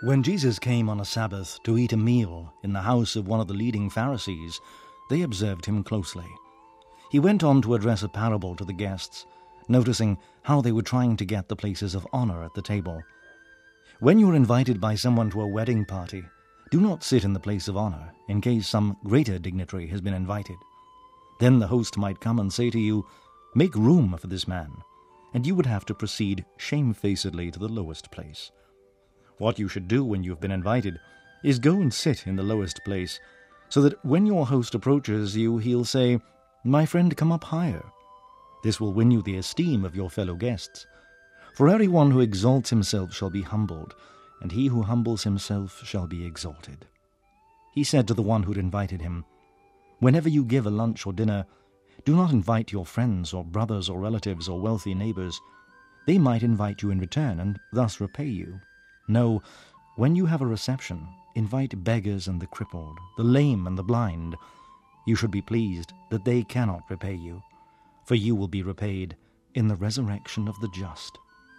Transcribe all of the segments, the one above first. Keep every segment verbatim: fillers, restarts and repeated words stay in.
When Jesus came on a Sabbath to eat a meal in the house of one of the leading Pharisees, they observed him closely. He went on to address a parable to the guests, noticing how they were trying to get the places of honor at the table. When you are invited by someone to a wedding party, do not sit in the place of honor in case some greater dignitary has been invited. Then the host might come and say to you, "Make room for this man," and you would have to proceed shamefacedly to the lowest place. What you should do when you have been invited is go and sit in the lowest place, so that when your host approaches you, he'll say, "My friend, come up higher." This will win you the esteem of your fellow guests. For everyone who exalts himself shall be humbled, and he who humbles himself shall be exalted. He said to the one who had invited him, "Whenever you give a lunch or dinner, do not invite your friends or brothers or relatives or wealthy neighbors. They might invite you in return and thus repay you. No, when you have a reception, invite beggars and the crippled, the lame and the blind. You should be pleased that they cannot repay you, for you will be repaid in the resurrection of the just."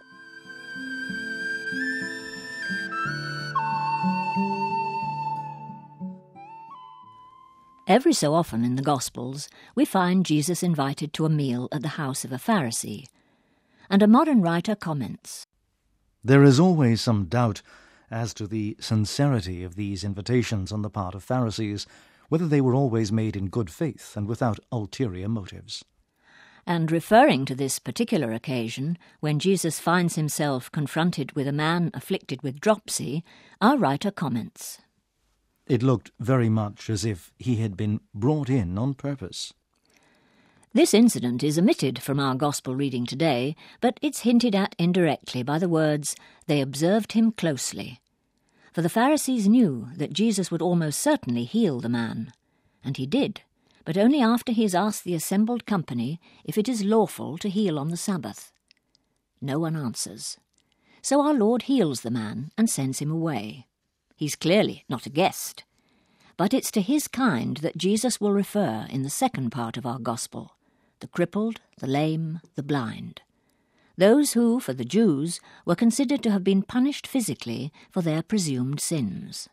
Every so often in the Gospels, we find Jesus invited to a meal at the house of a Pharisee. And a modern writer comments, There is always some doubt as to the sincerity of these invitations on the part of Pharisees, whether they were always made in good faith and without ulterior motives. And referring to this particular occasion, when Jesus finds himself confronted with a man afflicted with dropsy, our writer comments, It looked very much as if he had been brought in on purpose. This incident is omitted from our Gospel reading today, but it's hinted at indirectly by the words, "They observed him closely." For the Pharisees knew that Jesus would almost certainly heal the man. And he did, but only after he has asked the assembled company if it is lawful to heal on the Sabbath. No one answers. So our Lord heals the man and sends him away. He's clearly not a guest. But it's to his kind that Jesus will refer in the second part of our Gospel, the crippled, the lame, the blind. Those who, for the Jews, were considered to have been punished physically for their presumed sins.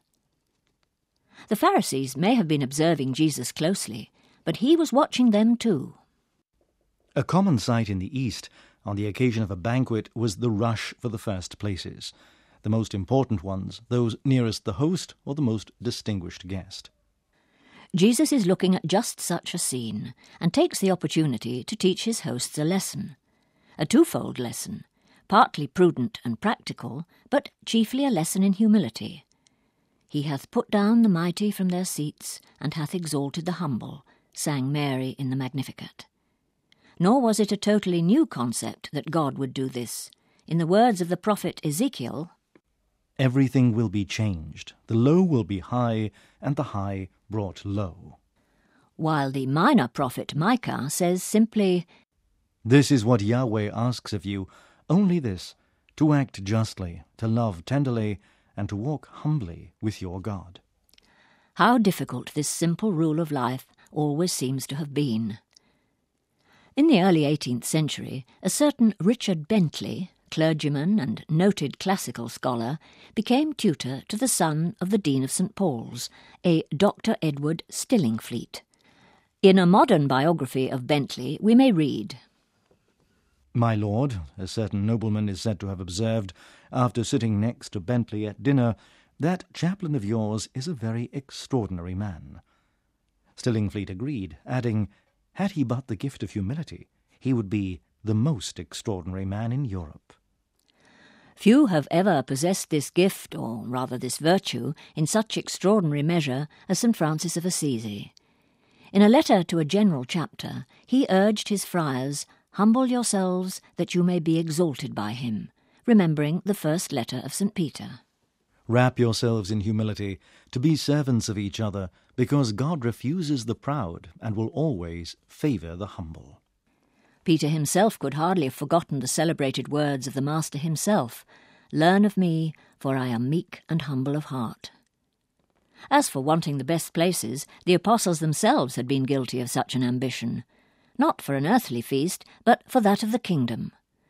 The Pharisees may have been observing Jesus closely, but he was watching them too. A common sight in the East on the occasion of a banquet was the rush for the first places, the most important ones, those nearest the host or the most distinguished guest. Jesus is looking at just such a scene and takes the opportunity to teach his hosts a lesson. A twofold lesson, partly prudent and practical, but chiefly a lesson in humility. "He hath put down the mighty from their seats, and hath exalted the humble," sang Mary in the Magnificat. Nor was it a totally new concept that God would do this. In the words of the prophet Ezekiel, "Everything will be changed. The low will be high, and the high brought low." While the minor prophet Micah says simply, "This is what Yahweh asks of you, only this, to act justly, to love tenderly, and to walk humbly with your God." How difficult this simple rule of life always seems to have been. In the early eighteenth century, a certain Richard Bentley, clergyman and noted classical scholar, became tutor to the son of the Dean of Saint Paul's, a Doctor Edward Stillingfleet. In a modern biography of Bentley we may read, "My lord," a certain nobleman is said to have observed, after sitting next to Bentley at dinner, "that chaplain of yours is a very extraordinary man." Stillingfleet agreed, adding, "Had he but the gift of humility, he would be the most extraordinary man in Europe." Few have ever possessed this gift, or rather this virtue, in such extraordinary measure as Saint Francis of Assisi. In a letter to a general chapter, he urged his friars, "Humble yourselves, that you may be exalted by him," remembering the first letter of Saint Peter. "Wrap yourselves in humility, to be servants of each other, because God refuses the proud and will always favour the humble." Peter himself could hardly have forgotten the celebrated words of the Master himself, "Learn of me, for I am meek and humble of heart." As for wanting the best places, the apostles themselves had been guilty of such an ambition, not for an earthly feast, but for that of the kingdom.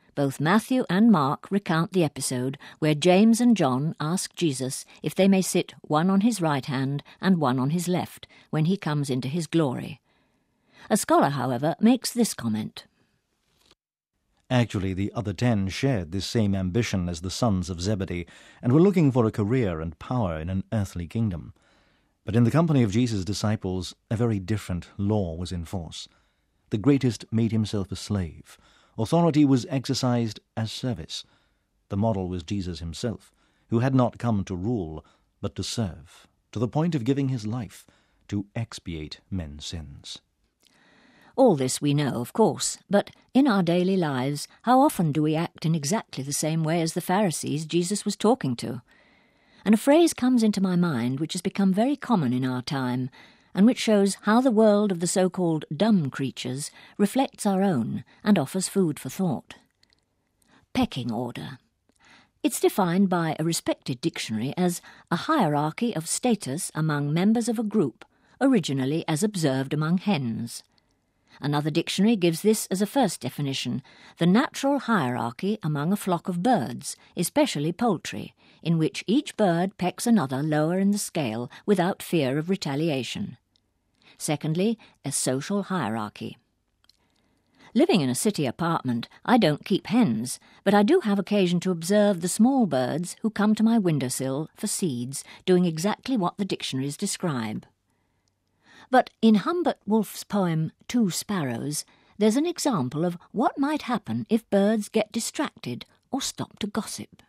Both Matthew and Mark recount the episode where James and John ask Jesus if they may sit one on his right hand and one on his left when he comes into his glory. A scholar, however, makes this comment. Actually, the other ten shared this same ambition as the sons of Zebedee and were looking for a career and power in an earthly kingdom. But in the company of Jesus' disciples, a very different law was in force. The greatest made himself a slave. Authority was exercised as service. The model was Jesus himself, who had not come to rule, but to serve, to the point of giving his life to expiate men's sins. All this we know, of course, but in our daily lives, how often do we act in exactly the same way as the Pharisees Jesus was talking to? And a phrase comes into my mind which has become very common in our time, and which shows how the world of the so-called dumb creatures reflects our own and offers food for thought. Pecking order. It's defined by a respected dictionary as a hierarchy of status among members of a group, originally as observed among hens. Another dictionary gives this as a first definition, the natural hierarchy among a flock of birds, especially poultry, in which each bird pecks another lower in the scale without fear of retaliation. Secondly, a social hierarchy. Living in a city apartment, I don't keep hens, but I do have occasion to observe the small birds who come to my windowsill for seeds, doing exactly what the dictionaries describe. But in Humbert Wolff's poem Two Sparrows, there's an example of what might happen if birds get distracted or stop to gossip.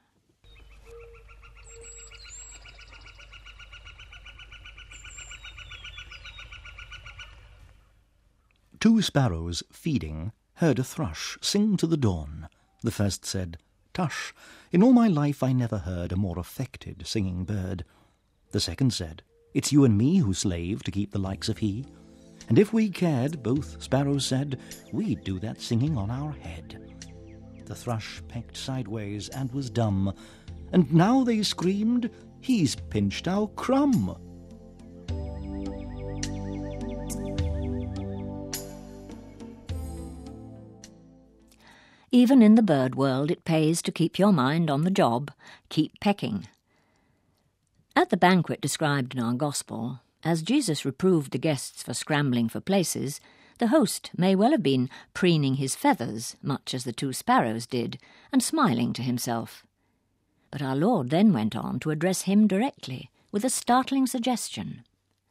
Two sparrows, feeding, heard a thrush sing to the dawn. The first said, "Tush, in all my life I never heard a more affected singing bird." The second said, "It's you and me who slave to keep the likes of he. And if we cared," both sparrows said, "we'd do that singing on our head." The thrush pecked sideways and was dumb, and now they screamed, "He's pinched our crumb." Even in the bird world, it pays to keep your mind on the job, keep pecking. At the banquet described in our Gospel, as Jesus reproved the guests for scrambling for places, the host may well have been preening his feathers, much as the two sparrows did, and smiling to himself. But our Lord then went on to address him directly, with a startling suggestion.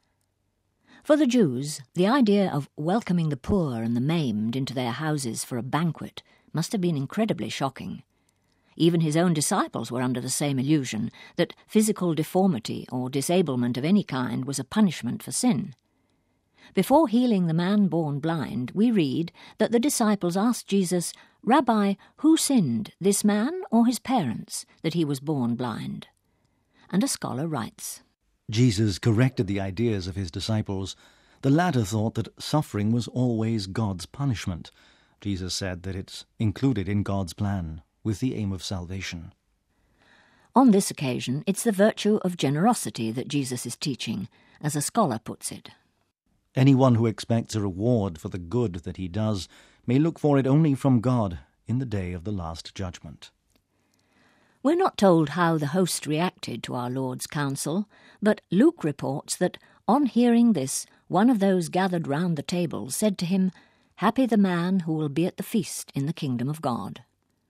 For the Jews, the idea of welcoming the poor and the maimed into their houses for a banquet must have been incredibly shocking. Even his own disciples were under the same illusion that physical deformity or disablement of any kind was a punishment for sin. Before healing the man born blind, we read that the disciples asked Jesus, "Rabbi, who sinned, this man or his parents, that he was born blind?" And a scholar writes, Jesus corrected the ideas of his disciples. The latter thought that suffering was always God's punishment. Jesus said that it's included in God's plan, with the aim of salvation. On this occasion, it's the virtue of generosity that Jesus is teaching, as a scholar puts it. Anyone who expects a reward for the good that he does may look for it only from God in the day of the last judgment. We're not told how the host reacted to our Lord's counsel, but Luke reports that, on hearing this, one of those gathered round the table said to him, "Happy the man who will be at the feast in the kingdom of God."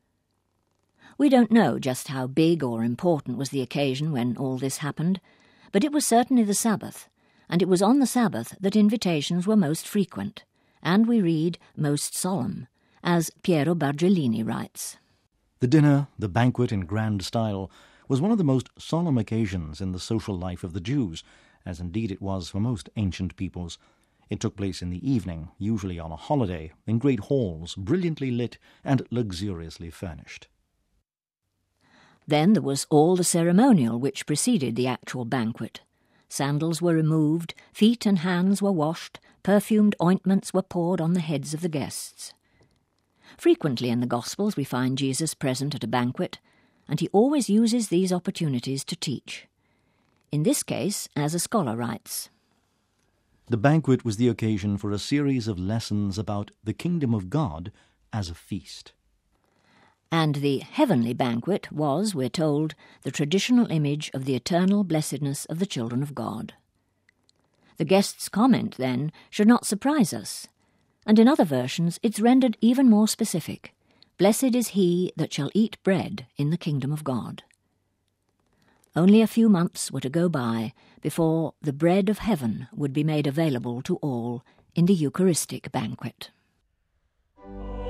We don't know just how big or important was the occasion when all this happened, but it was certainly the Sabbath, and it was on the Sabbath that invitations were most frequent, and we read most solemn, as Piero Bargellini writes. The dinner, the banquet in grand style, was one of the most solemn occasions in the social life of the Jews, as indeed it was for most ancient peoples. It took place in the evening, usually on a holiday, in great halls, brilliantly lit and luxuriously furnished. Then there was all the ceremonial which preceded the actual banquet. Sandals were removed, feet and hands were washed, perfumed ointments were poured on the heads of the guests. Frequently in the Gospels we find Jesus present at a banquet, and he always uses these opportunities to teach. In this case, as a scholar writes, the banquet was the occasion for a series of lessons about the kingdom of God as a feast. And the heavenly banquet was, we're told, the traditional image of the eternal blessedness of the children of God. The guest's comment, then, should not surprise us, and in other versions it's rendered even more specific. Blessed is he that shall eat bread in the kingdom of God. Only a few months were to go by before the bread of heaven would be made available to all in the Eucharistic banquet.